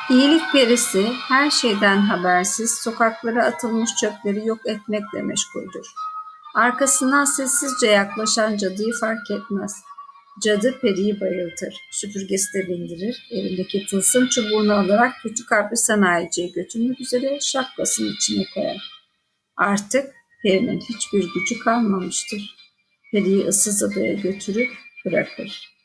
İyilik perisi her şeyden habersiz sokaklara atılmış çöpleri yok etmekle meşguldür. Arkasından sessizce yaklaşan cadıyı fark etmez. Cadı periyi bayıltır, süpürgesi de bindirir, elindeki tılsım çubuğunu alarak kötü kalpli sanayiciye götürmek üzere şapkasının içine koyar. Artık perinin hiçbir gücü kalmamıştır. Periyi ıssız adaya götürüp bırakır.